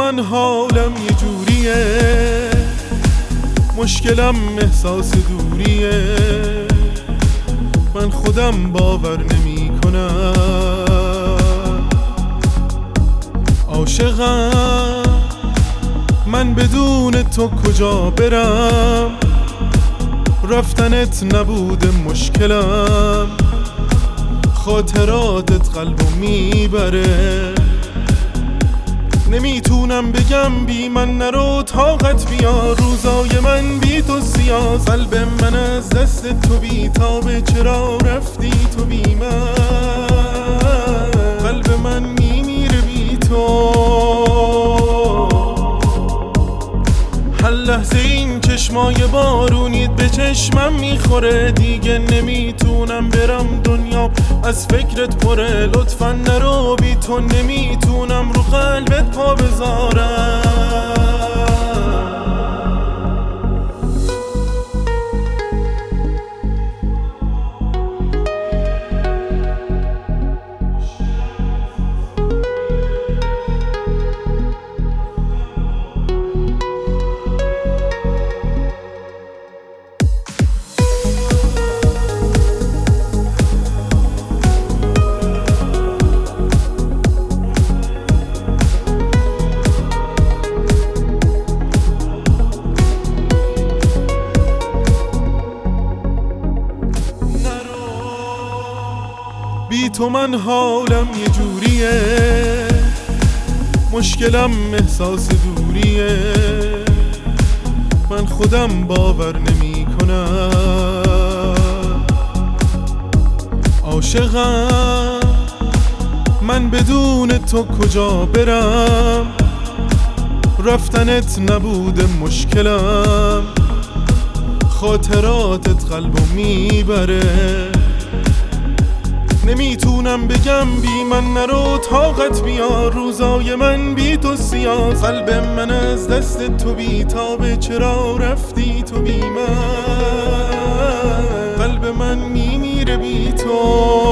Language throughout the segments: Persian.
من حالم یه جوریه، مشکلم احساس دوریه، من خودم باور نمی کنم عاشقم من، بدون تو کجا برم؟ رفتنت نبوده مشکلم، خاطراتت قلبو میبره. نمیتونم بگم بی من نرو، طاقت بیا روزای من بی تو سیاه. قلب من از دست تو بی تابه، چرا رفتی تو بی من؟ قلب من میمیره بی تو. هر لحظه این چشمای بارونیت به چشمم میخوره، دیگه نمیتونم برم دنیا از فکرت پره. لطفا نرو، بی تو نمیتونم رو قلبت پا بذارم. بی تو من حالم یه جوریه، مشکلم احساس دوریه، من خودم باور نمی کنم عاشقم من، بدون تو کجا برم؟ رفتنت نبوده مشکلم، خاطراتت قلبو میبره. نمیتونم بگم بی من نرو، طاقت بیا روزای من بی تو سیاه. قلب من از دست تو بی تابه، چرا رفتی تو بی من؟ قلب من میمیره بی تو.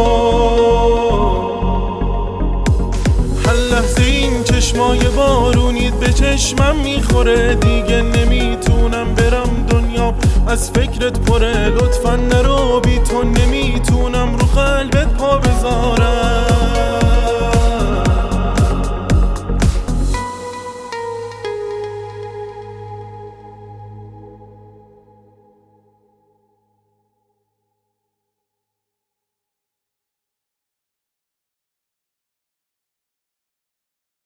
هر لحظه این چشمای بارونیت به چشمم میخوره، دیگه نمیتونم برم دنیا از فکرت پره. لطفا نرو، بی تو نمیتونم